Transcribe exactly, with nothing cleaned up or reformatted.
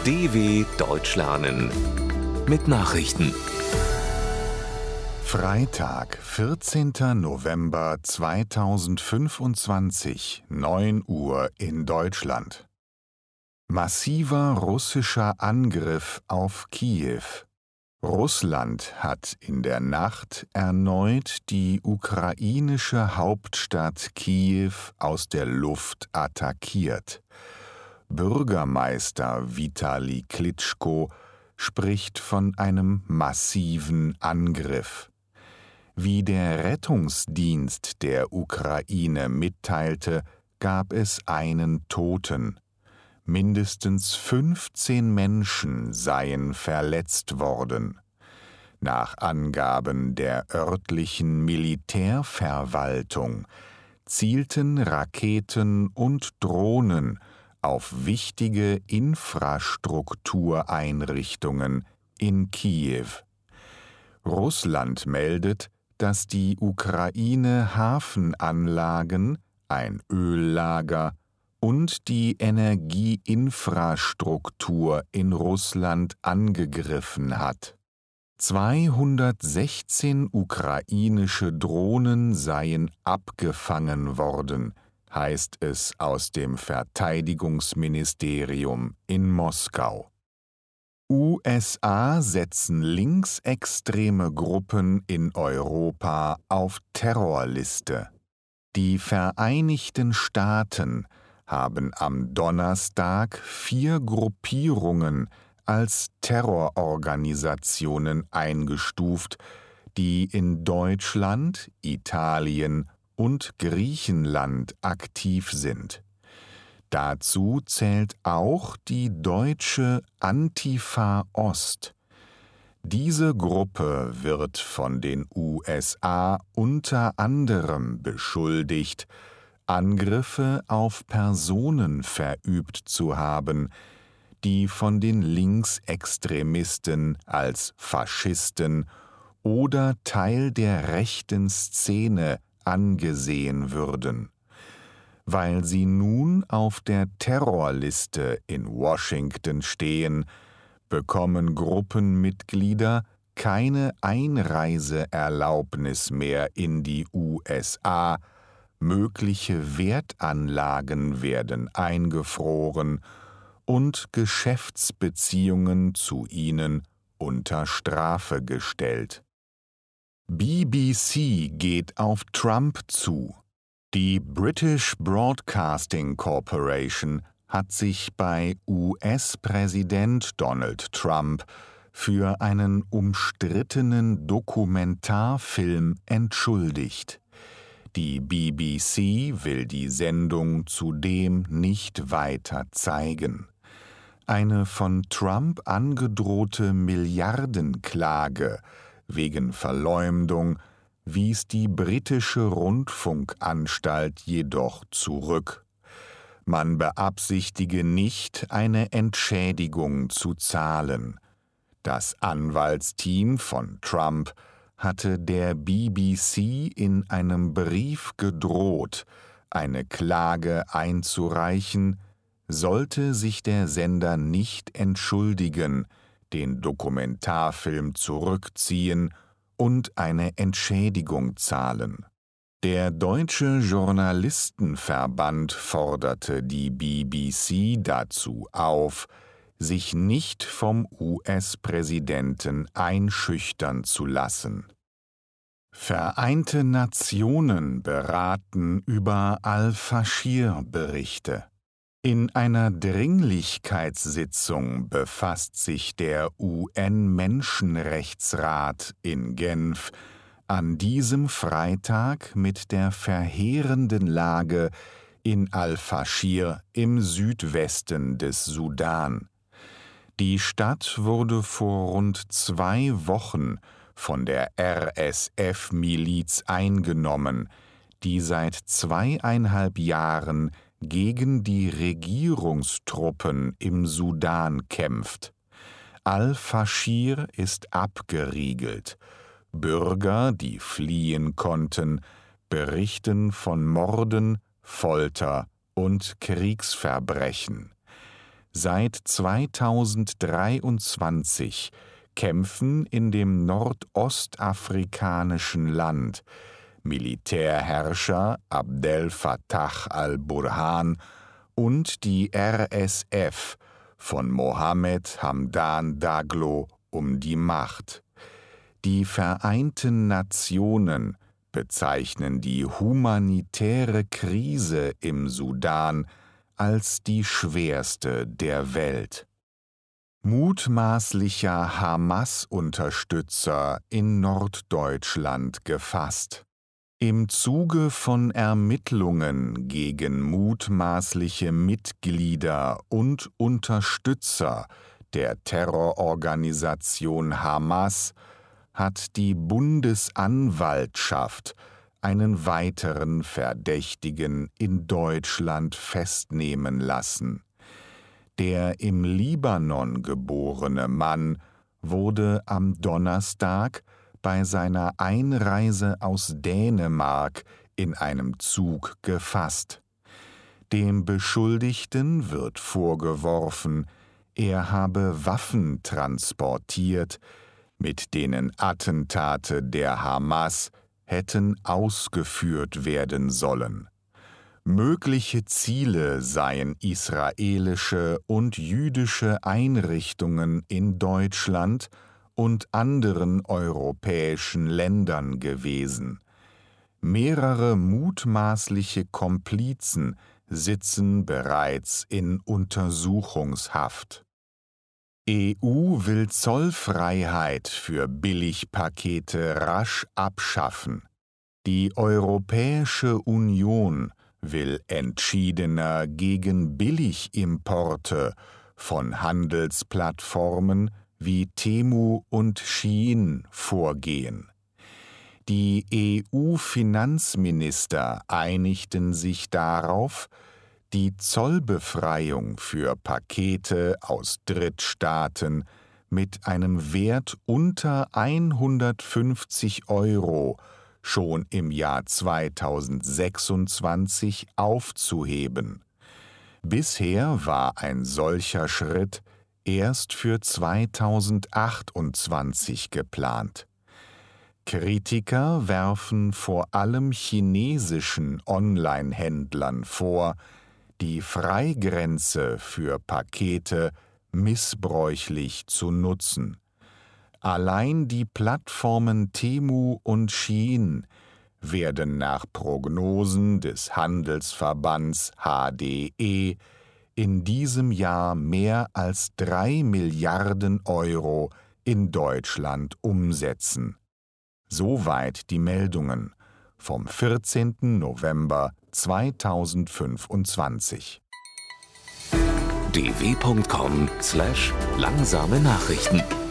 D W Deutsch lernen mit Nachrichten. Freitag, vierzehnter November zweitausendfünfundzwanzig, neun Uhr in Deutschland. Massiver russischer Angriff auf Kiew. Russland hat in der Nacht erneut die ukrainische Hauptstadt Kiew aus der Luft attackiert. Bürgermeister Witali Klitschko spricht von einem massiven Angriff. Wie der Rettungsdienst der Ukraine mitteilte, gab es einen Toten. Mindestens fünfzehn Menschen seien verletzt worden. Nach Angaben der örtlichen Militärverwaltung zielten Raketen und Drohnen auf wichtige Infrastruktureinrichtungen in Kiew. Russland meldet, dass die Ukraine Hafenanlagen, ein Öllager und die Energieinfrastruktur in Russland angegriffen hat. zweihundertsechzehn ukrainische Drohnen seien abgefangen worden, heißt es aus dem Verteidigungsministerium in Moskau. U S A setzen linksextreme Gruppen in Europa auf Terrorliste. Die Vereinigten Staaten haben am Donnerstag vier Gruppierungen als Terrororganisationen eingestuft, die in Deutschland, Italien und Griechenland aktiv sind. Dazu zählt auch die deutsche Antifa Ost. Diese Gruppe wird von den U S A unter anderem beschuldigt, Angriffe auf Personen verübt zu haben, die von den Linksextremisten als Faschisten oder Teil der rechten Szene angesehen würden. Weil sie nun auf der Terrorliste in Washington stehen, bekommen Gruppenmitglieder keine Einreiseerlaubnis mehr in die U S A, mögliche Wertanlagen werden eingefroren und Geschäftsbeziehungen zu ihnen unter Strafe gestellt. B B C geht auf Trump zu. Die British Broadcasting Corporation hat sich bei U S-Präsident Donald Trump für einen umstrittenen Dokumentarfilm entschuldigt. Die B B C will die Sendung zudem nicht weiter zeigen. Eine von Trump angedrohte Milliardenklage wegen Verleumdung wies die britische Rundfunkanstalt jedoch zurück. Man beabsichtige nicht, eine Entschädigung zu zahlen. Das Anwaltsteam von Trump hatte der B B C in einem Brief gedroht, eine Klage einzureichen, sollte sich der Sender nicht entschuldigen, den Dokumentarfilm zurückziehen und eine Entschädigung zahlen. Der Deutsche Journalistenverband forderte die B B C dazu auf, sich nicht vom U S-Präsidenten einschüchtern zu lassen. Vereinte Nationen beraten über Al-Faschir-Berichte. In einer Dringlichkeitssitzung befasst sich der U N-Menschenrechtsrat in Genf an diesem Freitag mit der verheerenden Lage in Al-Faschir im Südwesten des Sudan. Die Stadt wurde vor rund zwei Wochen von der R S F-Miliz eingenommen, die seit zweieinhalb Jahren gegen die Regierungstruppen im Sudan kämpft. Al-Faschir ist abgeriegelt. Bürger, die fliehen konnten, berichten von Morden, Folter und Kriegsverbrechen. Seit zweitausenddreiundzwanzig kämpfen in dem nordostafrikanischen Land Militärherrscher Abdel Fattah al-Burhan und die R S F von Mohammed Hamdan Daglo um die Macht. Die Vereinten Nationen bezeichnen die humanitäre Krise im Sudan als die schwerste der Welt. Mutmaßlicher Hamas-Unterstützer in Norddeutschland gefasst. Im Zuge von Ermittlungen gegen mutmaßliche Mitglieder und Unterstützer der Terrororganisation Hamas hat die Bundesanwaltschaft einen weiteren Verdächtigen in Deutschland festnehmen lassen. Der im Libanon geborene Mann wurde am Donnerstag bei seiner Einreise aus Dänemark in einem Zug gefasst. Dem Beschuldigten wird vorgeworfen, er habe Waffen transportiert, mit denen Attentate der Hamas hätten ausgeführt werden sollen. Mögliche Ziele seien israelische und jüdische Einrichtungen in Deutschland und anderen europäischen Ländern gewesen. Mehrere mutmaßliche Komplizen sitzen bereits in Untersuchungshaft. E U will Zollfreiheit für Billigpakete rasch abschaffen. Die Europäische Union will entschiedener gegen Billigimporte von Handelsplattformen wie Temu und Shein vorgehen. Die E U-Finanzminister einigten sich darauf, die Zollbefreiung für Pakete aus Drittstaaten mit einem Wert unter hundertfünfzig Euro schon im Jahr zweitausendsechsundzwanzig aufzuheben. Bisher war ein solcher Schritt erst für zweitausendachtundzwanzig geplant. Kritiker werfen vor allem chinesischen Online-Händlern vor, die Freigrenze für Pakete missbräuchlich zu nutzen. Allein die Plattformen Temu und Shein werden nach Prognosen des Handelsverbands H D E in diesem Jahr mehr als drei Milliarden Euro in Deutschland umsetzen. Soweit die Meldungen vom vierzehnten November zweitausendfünfundzwanzig. d w punkt com slash langsame Nachrichten